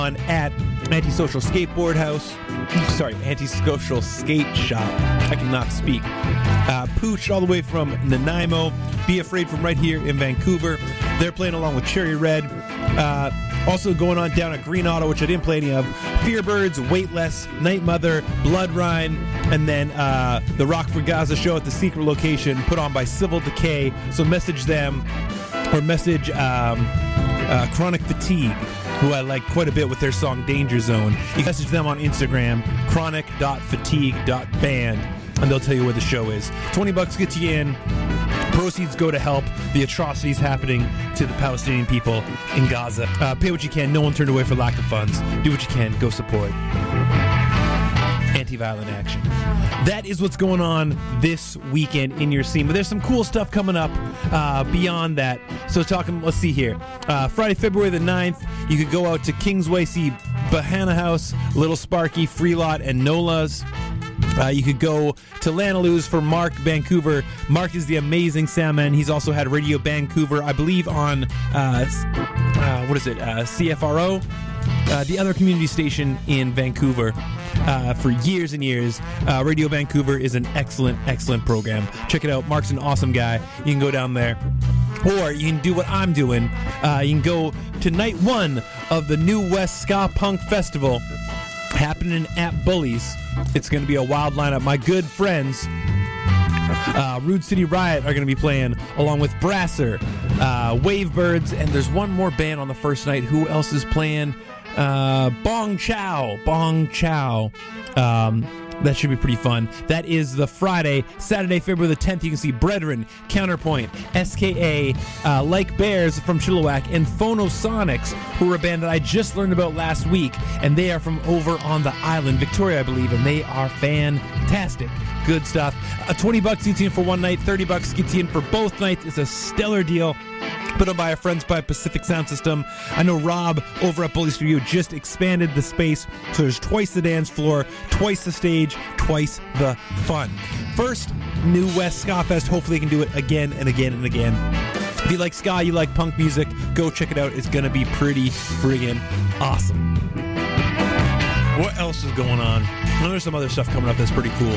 on at Antisocial Skateboard House. Sorry, Antisocial Skate Shop. I cannot speak. Pooch all the way from Nanaimo. Be Afraid from right here in Vancouver. They're playing along with Cherry Red. Also going on down at Green Auto, which I didn't play any of. Fearbirds, Weightless, Night Mother, Blood Rhine, and then the Rock for Gaza show at the secret location put on by Civil Decay. So message them or message Chronic Fatigue, who I like quite a bit with their song Danger Zone. You can message them on Instagram, chronic.fatigue.band, and they'll tell you where the show is. $20 gets you in. Proceeds go to help the atrocities happening to the Palestinian people in Gaza. Pay what you can. No one turned away for lack of funds. Do what you can. Go support anti-violent action. That is what's going on this weekend in your scene. But there's some cool stuff coming up beyond that. So let's see here. Friday, February the 9th, you could go out to Kingsway, see Bahana House, Little Sparky, Freelot, and Nola's. You could go to Lanaloo's for Mark Vancouver. Mark is the amazing soundman. He's also had Radio Vancouver, I believe, on CFRO, the other community station in Vancouver, for years and years. Radio Vancouver is an excellent, excellent program. Check it out. Mark's an awesome guy. You can go down there. Or you can do what I'm doing. You can go to night one of the New West Ska Punk Festival happening at Bullies. It's going to be a wild lineup. My good friends, Rude City Riot, are going to be playing along with Brasser, Wavebirds, and there's one more band on the first night. Who else is playing? Bong Chow. That should be pretty fun. That is the Friday. Saturday, February the 10th, you can see Brethren, Counterpoint, SKA, Like Bears from Chilliwack, and Phonosonics, who are a band that I just learned about last week, and they are from over on the island, Victoria, I believe, and they are fantastic. Good stuff. $20 gets you in for one night, $30 gets you in for both nights. It's a stellar deal. Put on by our friends by Pacific Sound System. I know Rob over at Bully Studio just expanded the space, so there's twice the dance floor, twice the stage, twice the fun. First, New West Ska Fest. Hopefully they can do it again and again and again. If you like ska, you like punk music, go check it out. It's going to be pretty friggin' awesome. What else is going on? Well, there's some other stuff coming up that's pretty cool.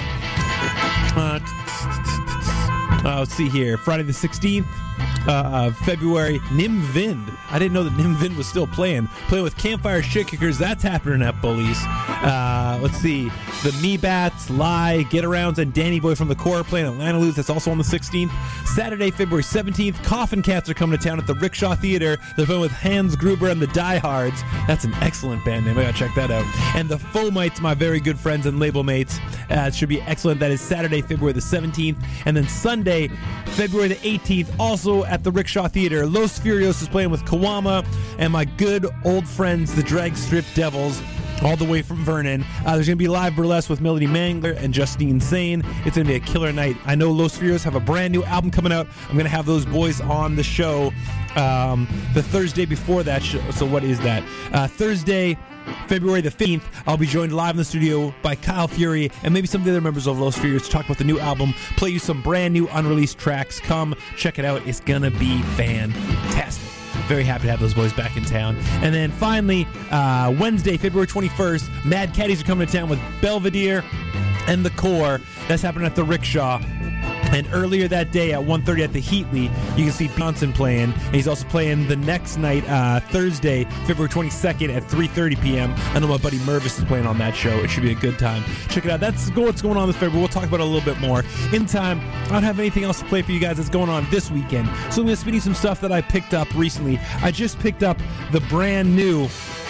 Let's see here. Friday the 16th. February, Nim Vind. I didn't know that Nim Vind was still playing with Campfire Shit Kickers. That's happening at Bullies. Let's see, the Me Bats, Lie, Get Arounds, and Danny Boy from the Core playing at Lanaloo's. That's also on the 16th. Saturday, February 17th, Coffin Cats are coming to town at the Rickshaw Theater. They're playing with Hans Gruber and the Diehards. That's an excellent band name. I gotta check that out. And the Fomites, my very good friends and label mates. It should be excellent. That is Saturday, February the 17th. And then Sunday, February the 18th, also at the Rickshaw Theater, Los Furios is playing with Kawama and my good old friends, the Drag Strip Devils, all the way from Vernon. There's going to be live burlesque with Melody Mangler and Justine Sane. It's going to be a killer night. I know Los Furios have a brand new album coming out. I'm going to have those boys on the show the Thursday before that. So what is that? Thursday, February the 15th, I'll be joined live in the studio by Kyle Fury and maybe some of the other members of Los Furious to talk about the new album, play you some brand new unreleased tracks. Come check it out. It's gonna be fantastic. Very happy to have those boys back in town. And then finally, Wednesday, February 21st, Mad Caddies are coming to town with Belvedere and the Core. That's happening at the Rickshaw. And earlier that day at 1:30 at the Heatley, you can see Johnson playing. And he's also playing the next night, Thursday, February 22nd at 3:30 p.m. I know my buddy Mervis is playing on that show. It should be a good time. Check it out. That's what's going on this February. We'll talk about it a little bit more. In time, I don't have anything else to play for you guys that's going on this weekend. So I'm going to spin you some stuff that I picked up recently. I just picked up the brand new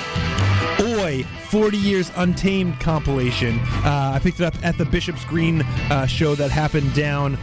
Oi 40 Years Untamed compilation. I picked it up at the Bishop's Green show that happened down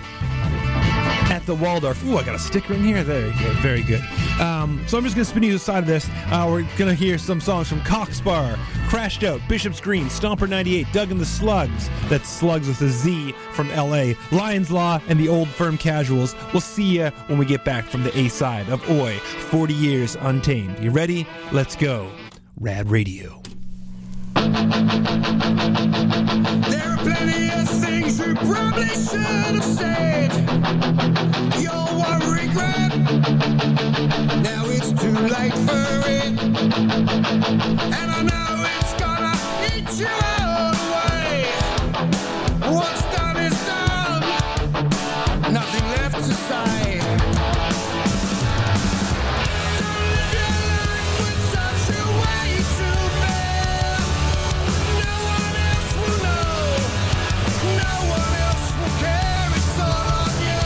at the Waldorf. Ooh, I got a sticker in here. There you go. Very good. So I'm just going to spin you the side of this. We're going to hear some songs from Cockspur, Crashed Out, Bishop's Green, Stomper 98, Doug and the Slugs. That's Slugs with a Z from L.A., Lion's Law, and the Old Firm Casuals. We'll see you when we get back from the A side of Oi 40 Years Untamed. You ready? Let's go. Rad Radio. Thank There are plenty of things you probably should have said. Your one regret, now it's too late for it. And I know it's gonna eat you all away. What's done is done, nothing left to say. Don't live your life with such a weight to bear. No one else will know, no one else will care, it's all on you.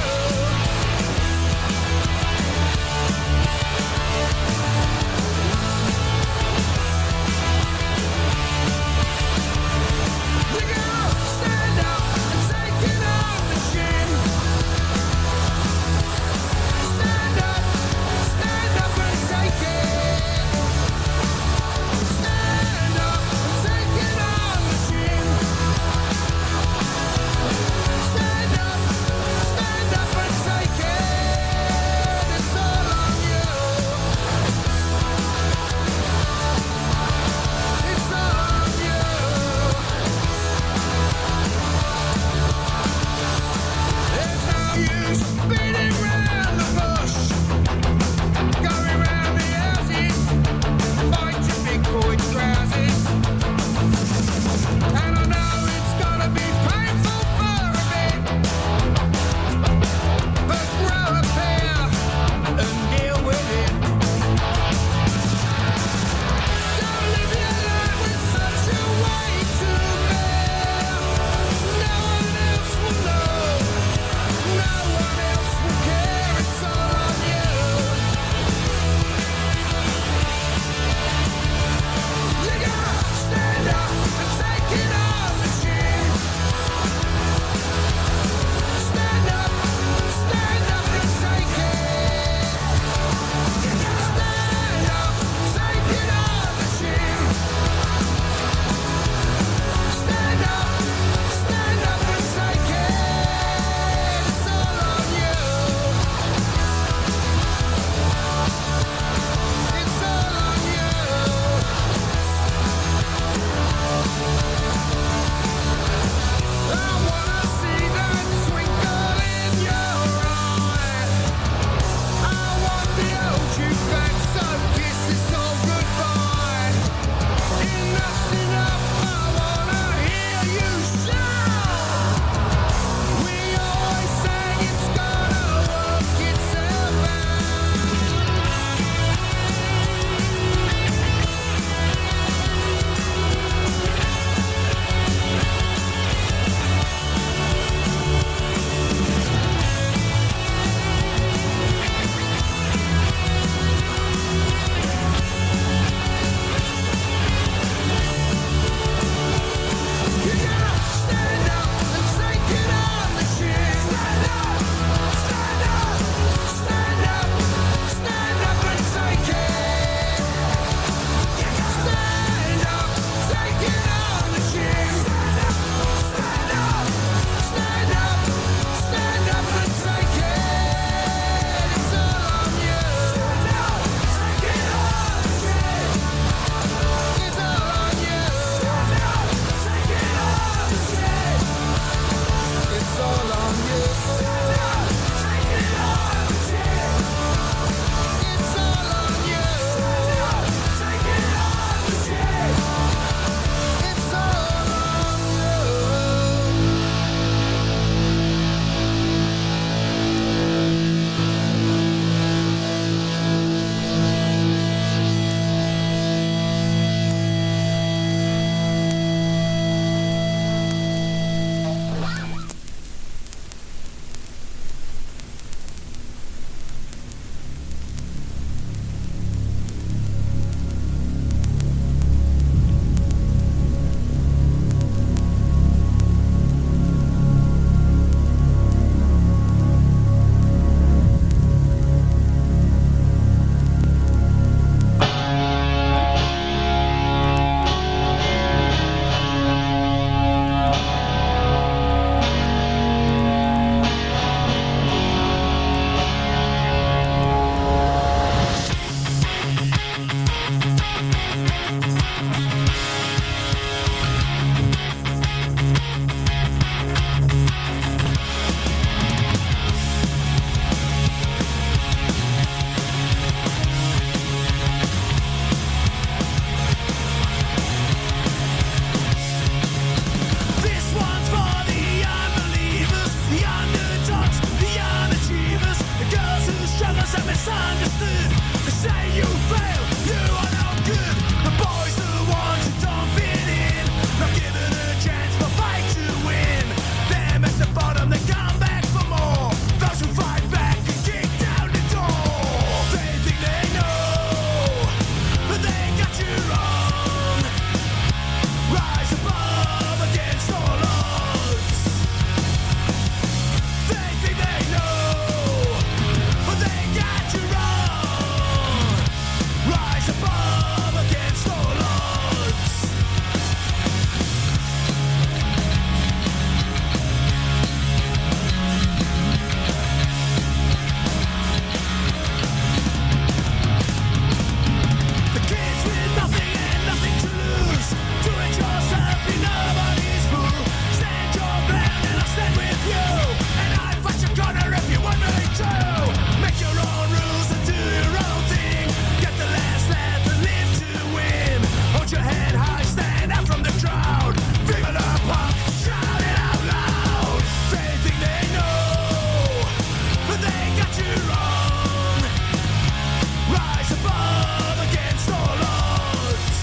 Put your head high, stand out from the crowd. Feel the punk, shout it out loud. They think they know, but they got you wrong. Rise above against all odds.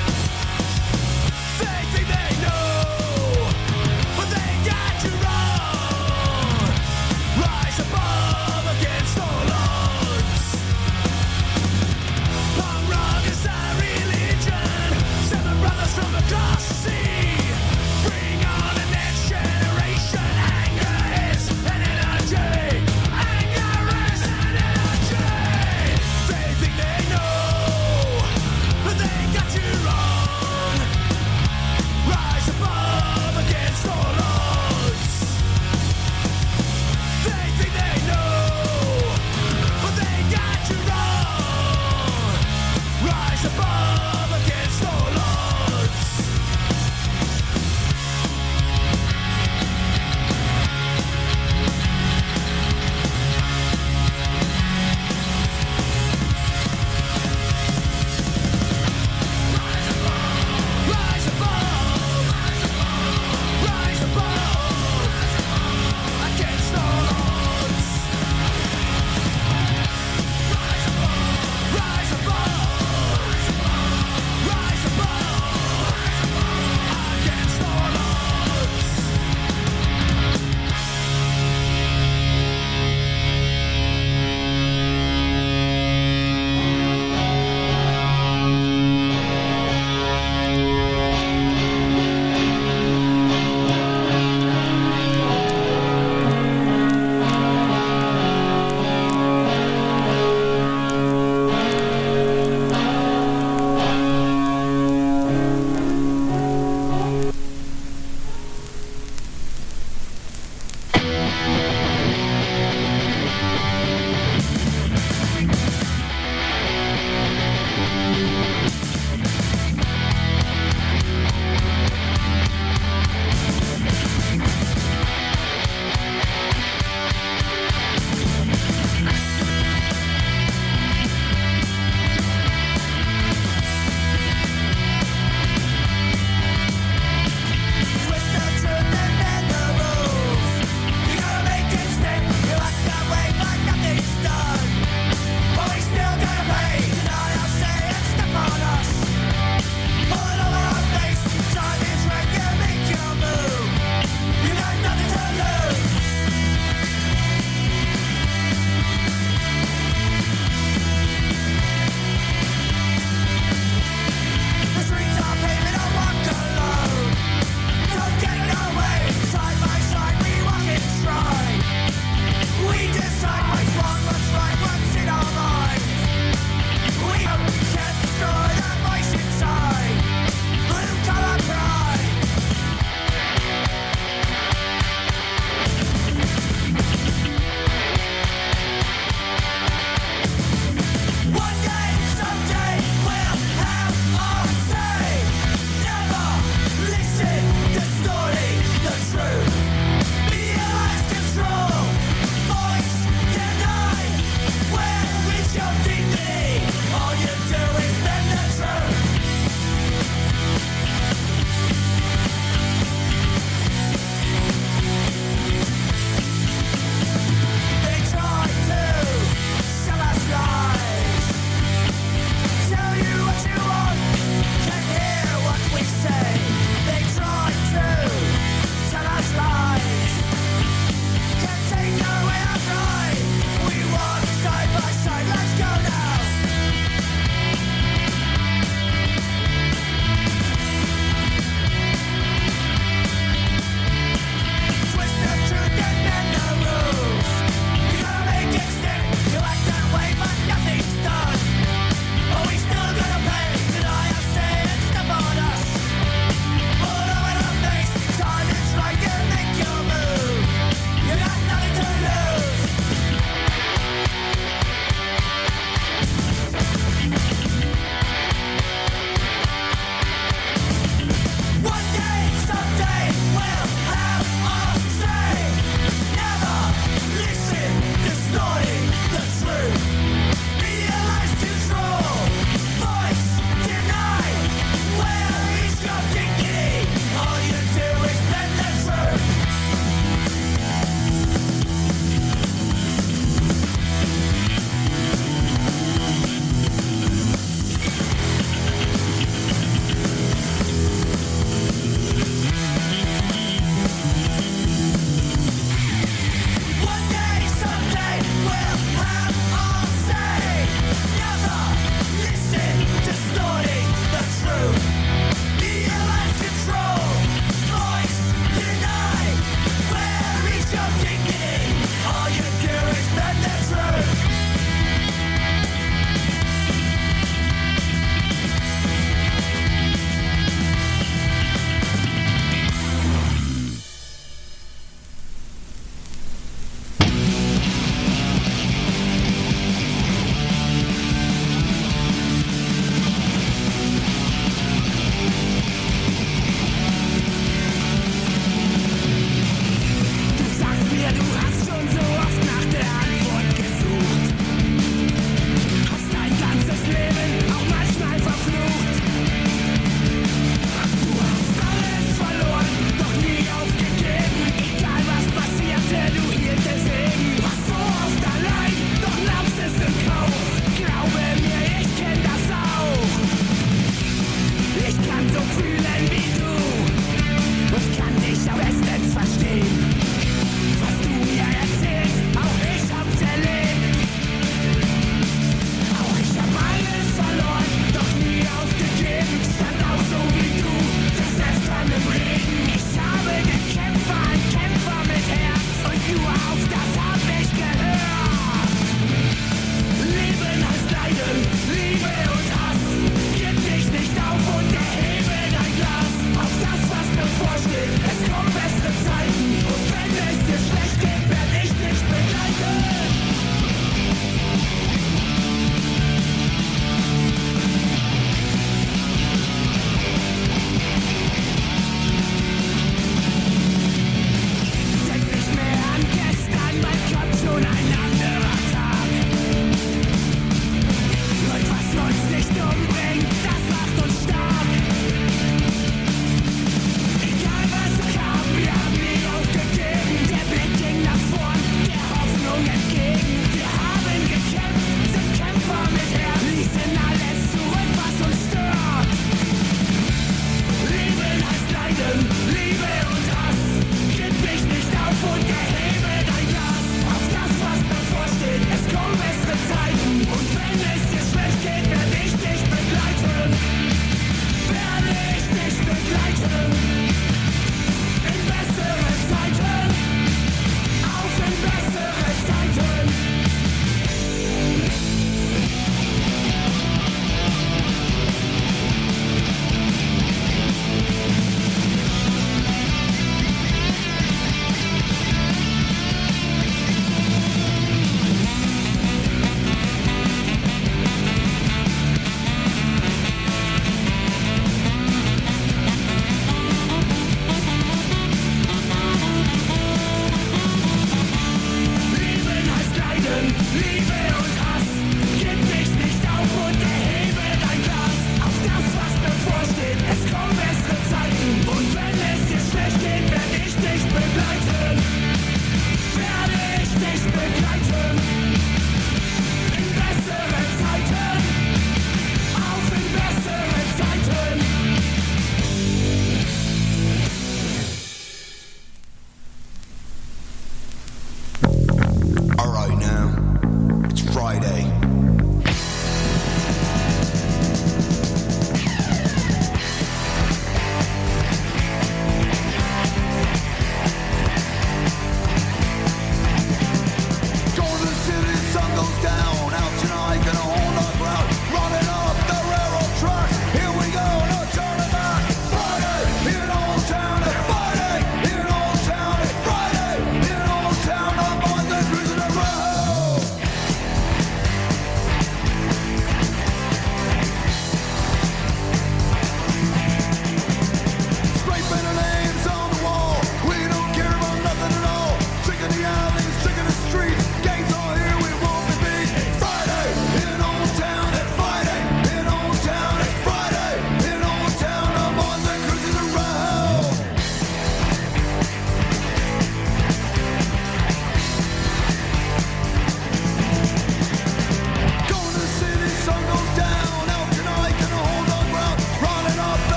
They think they know, but they got you wrong. Rise above against all odds. Punk rock is our religion.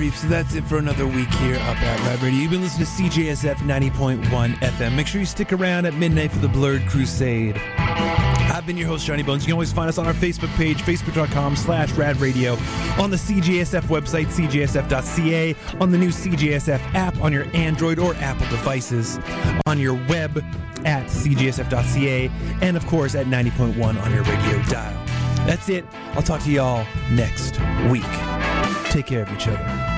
peeps. So that's it for another week here up at Rad Radio. You've been listening to CJSF 90.1 FM. Make sure you stick around at midnight for the Blurred Crusade. I've been your host, Johnny Bones. You can always find us on our Facebook page, facebook.com/radradio, on the CJSF website, cjsf.ca, on the new CJSF app on your Android or Apple devices, on your web at cjsf.ca, and of course at 90.1 on your radio dial. That's it. I'll talk to y'all next week. Take care of each other.